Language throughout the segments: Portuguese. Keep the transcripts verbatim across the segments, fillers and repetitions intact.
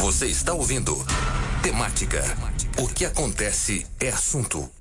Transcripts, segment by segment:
Você está ouvindo Temática. O que acontece é assunto.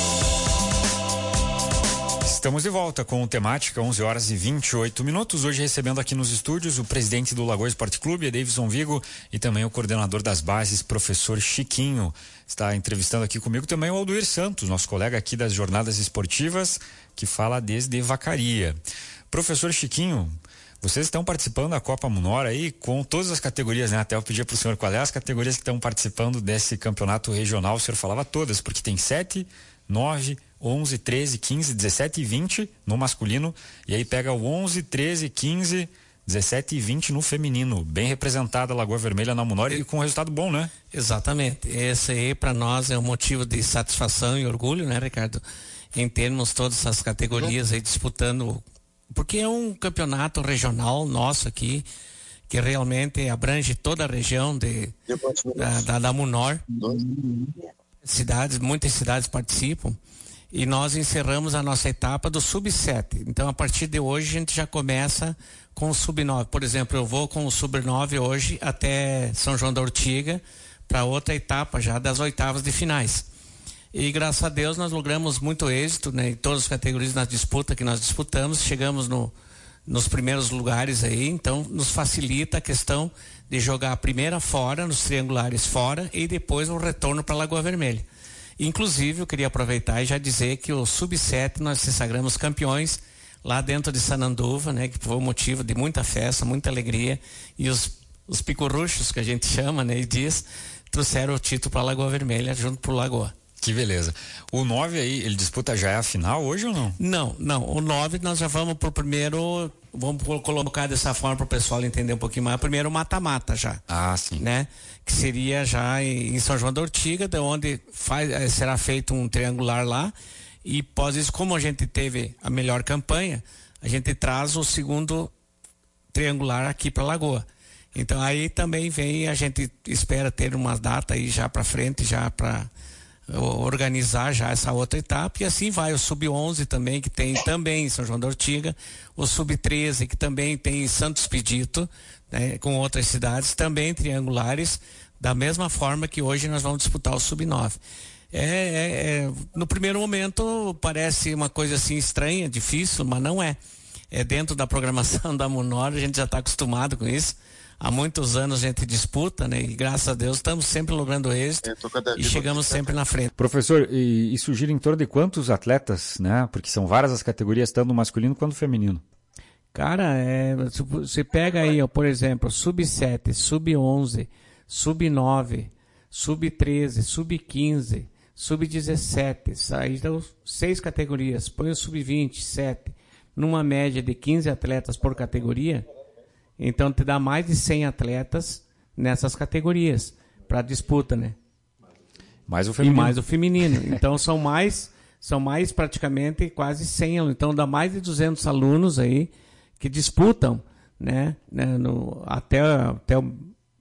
Estamos de volta com o Temática, onze horas e vinte e oito minutos. Hoje recebendo aqui nos estúdios o presidente do Lagoa Esporte Clube, Davidson Vigo, e também o coordenador das bases, professor Chiquinho. Está entrevistando aqui comigo também o Aldoir Santos, nosso colega aqui das jornadas esportivas, que fala desde Vacaria. Professor Chiquinho, vocês estão participando da Copa Munor aí com todas as categorias, né? Até eu pedi para o senhor qual é as categorias que estão participando desse campeonato regional. O senhor falava todas, porque tem sete, nove, onze, treze, quinze, dezessete e vinte no masculino, e aí pega o onze, treze, quinze, dezessete e vinte no feminino. Bem representada a Lagoa Vermelha na Munor e com resultado bom, né? Exatamente. Esse aí para nós é um motivo de satisfação e orgulho, né, Ricardo? Em termos todas essas categorias aí disputando, porque é um campeonato regional nosso aqui, que realmente abrange toda a região de, da, da, da Munor. Cidades, muitas cidades participam. E nós encerramos a nossa etapa do sub sete. Então, a partir de hoje, a gente já começa com o sub nove. Por exemplo, eu vou com o sub nove hoje até São João da Ortiga para outra etapa já das oitavas de finais. E graças a Deus nós logramos muito êxito, né, em todas as categorias na disputa que nós disputamos. Chegamos no, nos primeiros lugares aí, então nos facilita a questão de jogar a primeira fora, nos triangulares fora, e depois o retorno para a Lagoa Vermelha. Inclusive, eu queria aproveitar e já dizer que o sub sete nós se sagramos campeões lá dentro de Sananduva, né? Que foi um motivo de muita festa, muita alegria, e os, os picuruchos, que a gente chama, né? E diz, trouxeram o título para a Lagoa Vermelha junto pro Lagoa. Que beleza. O nove aí, ele disputa já é a final hoje ou não? Não, não. O nove nós já vamos pro primeiro, vamos colocar dessa forma para o pessoal entender um pouquinho mais. Primeiro mata-mata já. Ah, sim. Né? Que seria já em São João da Ortiga, de onde faz, será feito um triangular lá, e após isso, como a gente teve a melhor campanha, a gente traz o segundo triangular aqui para Lagoa. Então aí também vem, a gente espera ter uma data aí já para frente, já para organizar já essa outra etapa, e assim vai o sub onze também, que tem também em São João da Ortiga, o sub treze, que também tem em Santo Expedito, né, com outras cidades também triangulares, da mesma forma que hoje nós vamos disputar o sub nove. É, é, é, no primeiro momento parece uma coisa assim estranha, difícil, mas não é. É dentro da programação da Munor, a gente já está acostumado com isso. Há muitos anos a gente disputa, né? E graças a Deus estamos sempre logrando êxito e chegamos sempre na frente. Professor, e isso gira em torno de quantos atletas, né? Porque são várias as categorias, tanto no masculino quanto no feminino. Cara, é, você pega aí, ó, por exemplo, sub sete, sub onze, sub nove, sub treze, sub quinze, sub dezessete, aí dão seis categorias, põe o sub vinte, sete, numa média de quinze atletas por categoria. Então te dá mais de cem atletas nessas categorias para disputa, né? Mais o feminino. E mais o feminino. Então são mais, são mais praticamente quase cem alunos. Então dá mais de duzentos alunos aí que disputam, né? né no, até, até o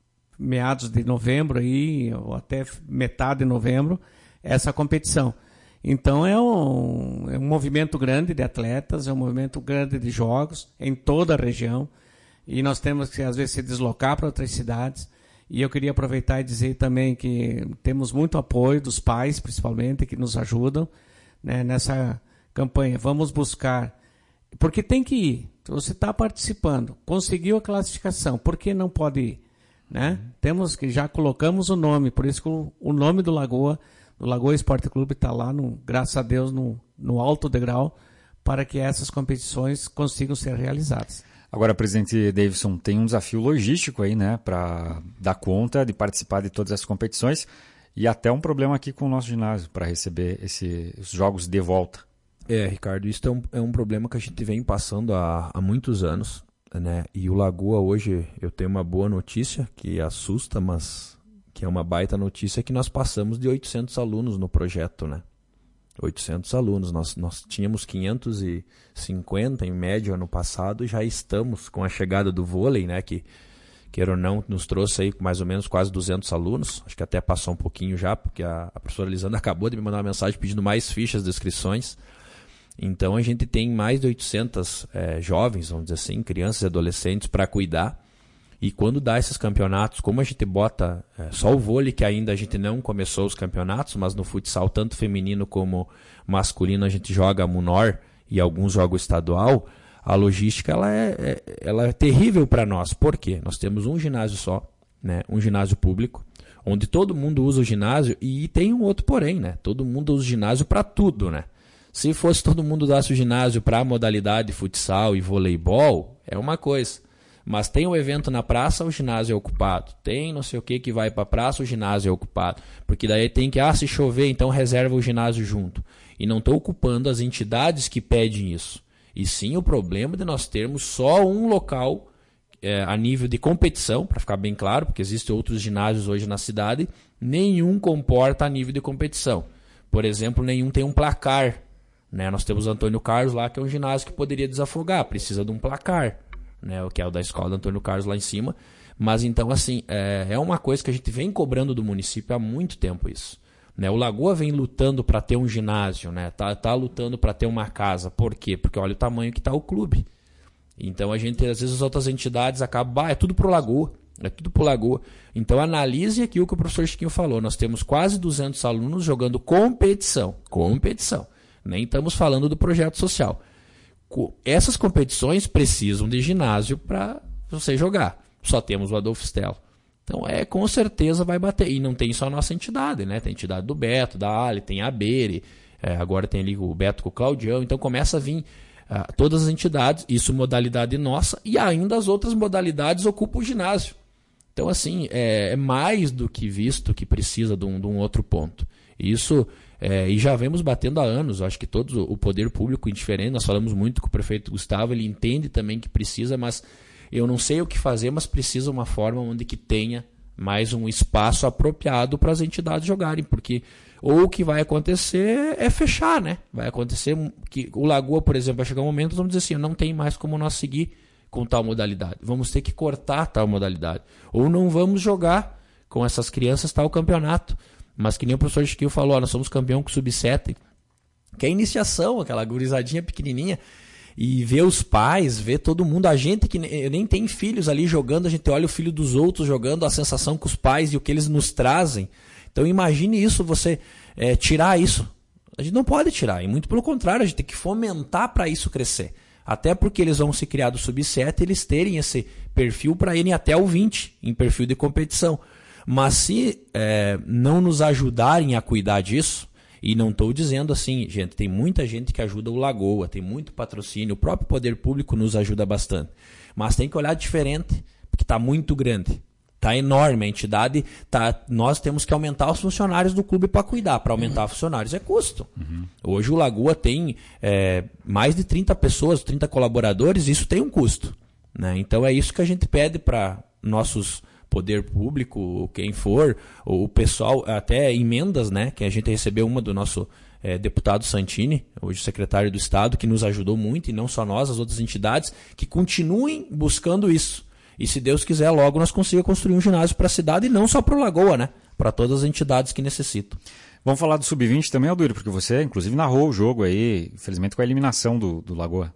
meados de novembro aí, ou até metade de novembro, essa competição. Então é um, é um movimento grande de atletas, é um movimento grande de jogos em toda a região. E nós temos que, às vezes, se deslocar para outras cidades. E eu queria aproveitar e dizer também que temos muito apoio dos pais, principalmente, que nos ajudam, né, nessa campanha. Vamos buscar, porque tem que ir. Você está participando, conseguiu a classificação, por que não pode ir? Né? Temos que, já colocamos o nome, por isso que o, o nome do Lagoa, do Lagoa Esporte Clube, está lá, no, graças a Deus, no, no alto degrau, para que essas competições consigam ser realizadas. Agora, presidente Davidson, tem um desafio logístico aí, né, para dar conta de participar de todas essas competições, e até um problema aqui com o nosso ginásio para receber esses jogos de volta. É, Ricardo, isso é um, é um problema que a gente vem passando há, há muitos anos, né, e o Lagoa hoje, eu tenho uma boa notícia que assusta, mas que é uma baita notícia, que nós passamos de oitocentos alunos no projeto, né? oitocentos alunos, nós, nós tínhamos quinhentos e cinquenta em média ano passado, e já estamos com a chegada do vôlei, né, que, queira ou não, nos trouxe aí mais ou menos quase duzentos alunos, acho que até passou um pouquinho já, porque a, a professora Lisandra acabou de me mandar uma mensagem pedindo mais fichas de inscrições. Então a gente tem mais de oitocentos é, jovens, vamos dizer assim, crianças e adolescentes para cuidar, E quando dá esses campeonatos, como a gente bota é, só o vôlei, que ainda a gente não começou os campeonatos, mas no futsal, tanto feminino como masculino, a gente joga Munor e alguns jogos estadual, a logística ela é, é, ela é terrível para nós. Por quê? Nós temos um ginásio só, né? Um ginásio público, onde todo mundo usa o ginásio, e tem um outro porém, né? Todo mundo usa o ginásio para tudo, né? Se fosse todo mundo usasse o ginásio para a modalidade futsal e voleibol, é uma coisa. Mas tem um evento na praça, o ginásio é ocupado. Tem não sei o que que vai para a praça, o ginásio é ocupado. Porque daí tem que, ah, se chover, então reserva o ginásio junto. E não estou ocupando as entidades que pedem isso. E sim o problema de nós termos só um local é, a nível de competição, para ficar bem claro, porque existem outros ginásios hoje na cidade, nenhum comporta a nível de competição. Por exemplo, nenhum tem um placar. Né? Nós temos o Antônio Carlos lá, que é um ginásio que poderia desafogar, precisa de um placar. Né, o que é o da escola do Antônio Carlos lá em cima, mas então assim, é, é uma coisa que a gente vem cobrando do município há muito tempo isso. Né? O Lagoa vem lutando para ter um ginásio, né? tá, tá lutando para ter uma casa. Por quê? Porque olha o tamanho que está o clube. Então a gente, às vezes as outras entidades acabam, ah, é tudo pro Lagoa, é tudo pro Lagoa. Então analise aqui o que o professor Chiquinho falou, nós temos quase duzentos alunos jogando competição, competição, nem estamos falando do projeto social. Essas competições precisam de ginásio para você jogar. Só temos o Adolfo Stella. Então, é, com certeza vai bater. E não tem só a nossa entidade, né? Tem a entidade do Beto, da Ali, tem a Bere, é, agora tem ali o Beto com o Claudião. Então, começa a vir uh, todas as entidades, isso modalidade nossa, e ainda as outras modalidades ocupam o ginásio. Então, assim, é, é mais do que visto que precisa de um, de um outro ponto. Isso... É, e já vemos batendo há anos, acho que todo o poder público indiferente, nós falamos muito com o prefeito Gustavo, ele entende também que precisa, mas eu não sei o que fazer, mas precisa uma forma onde que tenha mais um espaço apropriado para as entidades jogarem, porque ou o que vai acontecer é fechar, né? Vai acontecer que o Lagoa, por exemplo, vai chegar um momento, vamos dizer assim, não tem mais como nós seguir com tal modalidade, vamos ter que cortar tal modalidade, ou não vamos jogar com essas crianças tal campeonato. Mas que nem o professor Chiquinho falou, nós somos campeão com sub sete, que é a iniciação, aquela gurizadinha pequenininha, e ver os pais, ver todo mundo, a gente que nem tem filhos ali jogando, a gente olha o filho dos outros jogando, a sensação com os pais e o que eles nos trazem. Então imagine isso, você é, tirar isso. A gente não pode tirar, e muito pelo contrário, a gente tem que fomentar para isso crescer. Até porque eles vão se criar do sub sete, eles terem esse perfil para irem até o vinte, em perfil de competição. Mas se é, não nos ajudarem a cuidar disso, e não estou dizendo assim, gente, tem muita gente que ajuda o Lagoa, tem muito patrocínio, o próprio poder público nos ajuda bastante. Mas tem que olhar diferente, porque está muito grande, está enorme, a entidade, tá, nós temos que aumentar os funcionários do clube para cuidar, para aumentar uhum. funcionários é custo. Uhum. Hoje o Lagoa tem é, mais de trinta pessoas, trinta colaboradores, isso tem um custo. Né? Então é isso que a gente pede para nossos poder público, quem for, o pessoal, até emendas, né, que a gente recebeu uma do nosso é, deputado Santini, hoje secretário do Estado, que nos ajudou muito, e não só nós, as outras entidades, que continuem buscando isso. E se Deus quiser, logo nós consigamos construir um ginásio para a cidade, e não só para o Lagoa, né, para todas as entidades que necessitam. Vamos falar do sub vinte também, Alduírio, porque você, inclusive, narrou o jogo aí, infelizmente com a eliminação do, do Lagoa.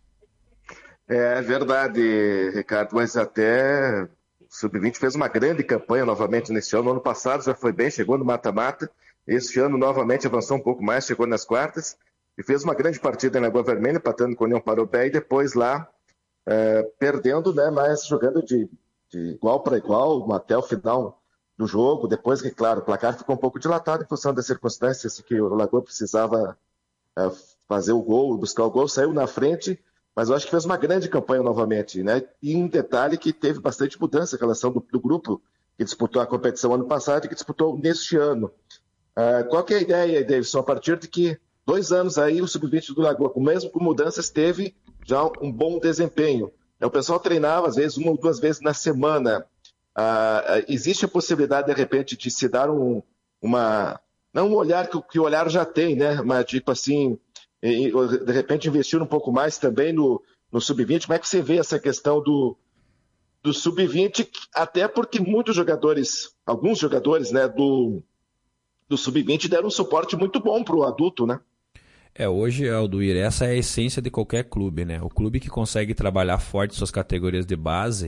É verdade, Ricardo, mas até... O sub vinte fez uma grande campanha novamente nesse ano. No ano passado já foi bem, chegou no mata-mata. Este ano novamente avançou um pouco mais, chegou nas quartas. E fez uma grande partida na Lagoa Vermelha, empatando com o União Parobé. E depois lá, é, perdendo, né, mas jogando de, de igual para igual até o final do jogo. Depois que, claro, o placar ficou um pouco dilatado em função das circunstâncias que o Lagoa precisava é, fazer o gol, buscar o gol. Saiu na frente. Mas eu acho que fez uma grande campanha novamente, né? E um detalhe que teve bastante mudança em relação do, do grupo que disputou a competição ano passado e que disputou neste ano. Uh, qual que é a ideia, Davidson? A partir de que dois anos aí o sub vinte do Lagoa, mesmo com mudanças, teve já um bom desempenho. O pessoal treinava, às vezes, uma ou duas vezes na semana. Uh, existe a possibilidade, de repente, de se dar um, uma... Não um olhar que, que o olhar já tem, né? Mas, tipo assim... E, de repente investir um pouco mais também no, no sub vinte. Como é que você vê essa questão do, do sub vinte? Até porque muitos jogadores, alguns jogadores, né, do, do sub vinte deram um suporte muito bom para o adulto, né? É, hoje, Alduir, essa é a essência de qualquer clube, né? O clube que consegue trabalhar forte suas categorias de base,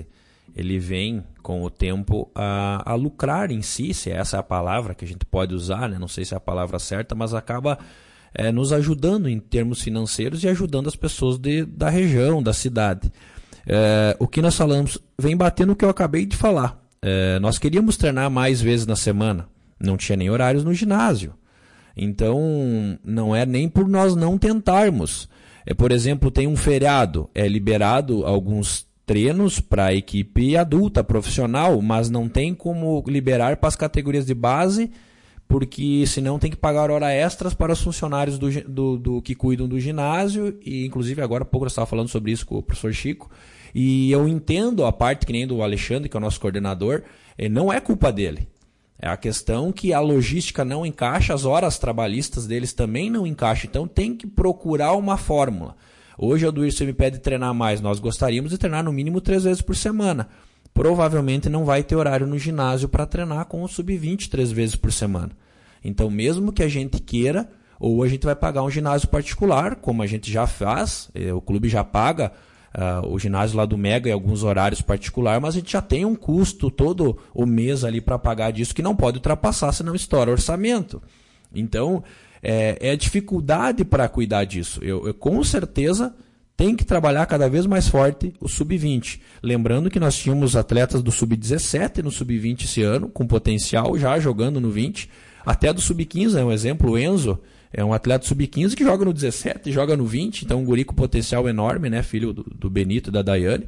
ele vem com o tempo a, a lucrar em si, se essa é a palavra que a gente pode usar, né? Não sei se é a palavra certa, mas acaba é, nos ajudando em termos financeiros e ajudando as pessoas de, da região, da cidade. É, o que nós falamos vem batendo o que eu acabei de falar. É, nós queríamos treinar mais vezes na semana, não tinha nem horários no ginásio. Então, não é nem por nós não tentarmos. É, por exemplo, tem um feriado, é liberado alguns treinos para a equipe adulta, profissional, mas não tem como liberar para as categorias de base, porque senão tem que pagar hora extras para os funcionários do, do, do que cuidam do ginásio, e inclusive agora há pouco eu estava falando sobre isso com o professor Chico, e eu entendo a parte que nem do Alexandre, que é o nosso coordenador, não é culpa dele. É a questão que a logística não encaixa, as horas trabalhistas deles também não encaixam, então tem que procurar uma fórmula. Hoje, Alduir, você me pede treinar mais. Nós gostaríamos de treinar no mínimo três vezes por semana. Provavelmente não vai ter horário no ginásio para treinar com o sub vinte três vezes por semana. Então, mesmo que a gente queira, ou a gente vai pagar um ginásio particular, como a gente já faz, o clube já paga uh, o ginásio lá do Mega em alguns horários particulares, mas a gente já tem um custo todo o mês ali para pagar disso, que não pode ultrapassar, senão estoura orçamento. Então, É, é dificuldade para cuidar disso. Eu, eu com certeza tem que trabalhar cada vez mais forte o sub vinte. Lembrando que nós tínhamos atletas do sub dezessete no sub vinte esse ano, com potencial já jogando no vinte. Até do sub quinze, é um exemplo, o Enzo é um atleta sub quinze que joga no dezessete, joga no vinte, então um guri com potencial enorme, né, filho do, do Benito e da Daiane.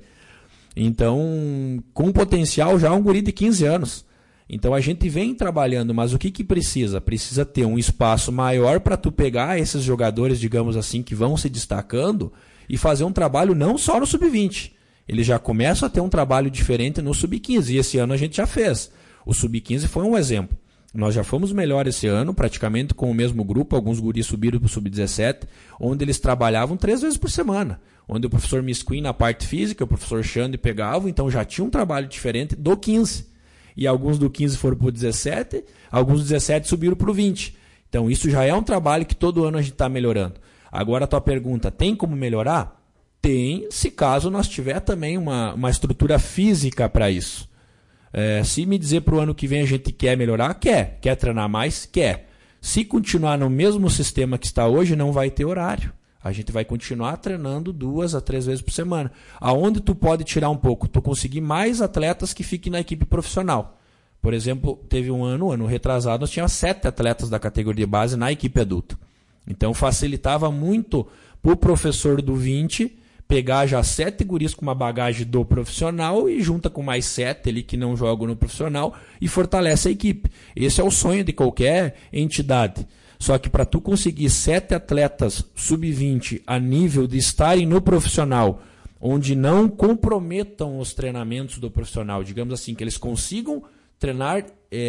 Então, com potencial já um guri de quinze anos. Então a gente vem trabalhando, mas o que, que precisa? Precisa ter um espaço maior para tu pegar esses jogadores, digamos assim, que vão se destacando e fazer um trabalho não só no sub vinte. Eles já começam a ter um trabalho diferente no sub quinze e esse ano a gente já fez. O sub quinze foi um exemplo. Nós já fomos melhor esse ano, praticamente com o mesmo grupo, alguns guris subiram para o sub dezessete, onde eles trabalhavam três vezes por semana. Onde o professor Misquim na parte física, o professor Xande pegavam, então já tinha um trabalho diferente do quinze. E alguns do quinze foram para o dezessete, alguns do dezessete subiram para o vinte. Então isso já é um trabalho que todo ano a gente está melhorando. Agora a tua pergunta, tem como melhorar? Tem, se caso nós tiver também uma, uma estrutura física para isso. É, se me dizer para o ano que vem a gente quer melhorar, quer. Quer treinar mais? Quer. Se continuar no mesmo sistema que está hoje, não vai ter horário. A gente vai continuar treinando duas a três vezes por semana. Aonde tu pode tirar um pouco? Tu conseguir mais atletas que fiquem na equipe profissional. Por exemplo, teve um ano, ano retrasado, nós tínhamos sete atletas da categoria de base na equipe adulta. Então facilitava muito para o professor do vinte pegar já sete guris com uma bagagem do profissional e junta com mais sete ali que não jogam no profissional e fortalece a equipe. Esse é o sonho de qualquer entidade. Só que para tu conseguir sete atletas sub vinte a nível de estarem no profissional, onde não comprometam os treinamentos do profissional, digamos assim, que eles consigam treinar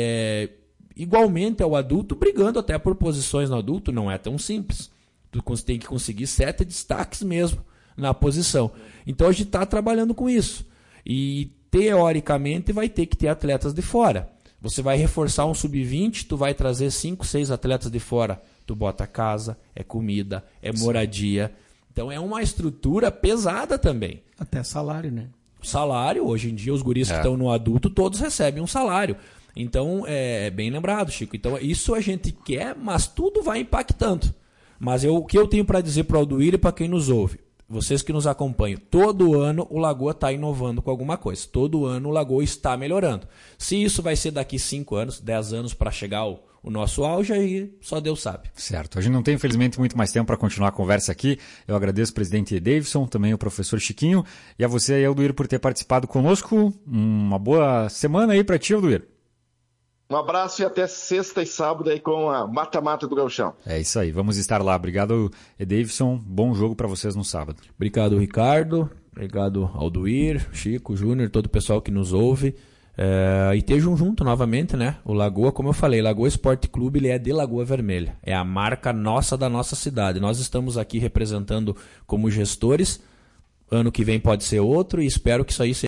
é, igualmente ao adulto, brigando até por posições no adulto, não é tão simples. Tu tem que conseguir sete destaques mesmo na posição. Então a gente está trabalhando com isso. E teoricamente vai ter que ter atletas de fora. Você vai reforçar um sub vinte, tu vai trazer cinco, seis atletas de fora. Tu bota casa, é comida, é moradia. Então é uma estrutura pesada também. Até salário, né? Salário, hoje em dia os guris é. que estão no adulto, todos recebem um salário. Então é bem lembrado, Chico. Então isso a gente quer, mas tudo vai impactando. Mas eu, o que eu tenho para dizer para o Alduir e para quem nos ouve? Vocês que nos acompanham, todo ano o Lagoa está inovando com alguma coisa. Todo ano o Lagoa está melhorando. Se isso vai ser daqui cinco anos, dez anos para chegar ao, o nosso auge, aí só Deus sabe. Certo. A gente não tem, infelizmente, muito mais tempo para continuar a conversa aqui. Eu agradeço o presidente Davidson, também o professor Chiquinho, e a você aí, Alduir, por ter participado conosco. Uma boa semana aí para ti, Alduir. Um abraço e até sexta e sábado aí com a mata-mata do Gauchão. É isso aí, vamos estar lá. Obrigado, Davidson. Bom jogo para vocês no sábado. Obrigado, Ricardo. Obrigado, Alduir, Chico, Júnior, todo o pessoal que nos ouve. É, e estejam junto novamente, né? O Lagoa, como eu falei, Lagoa Esporte Clube, ele é de Lagoa Vermelha. É a marca nossa da nossa cidade. Nós estamos aqui representando como gestores. Ano que vem pode ser outro e espero que isso aí seja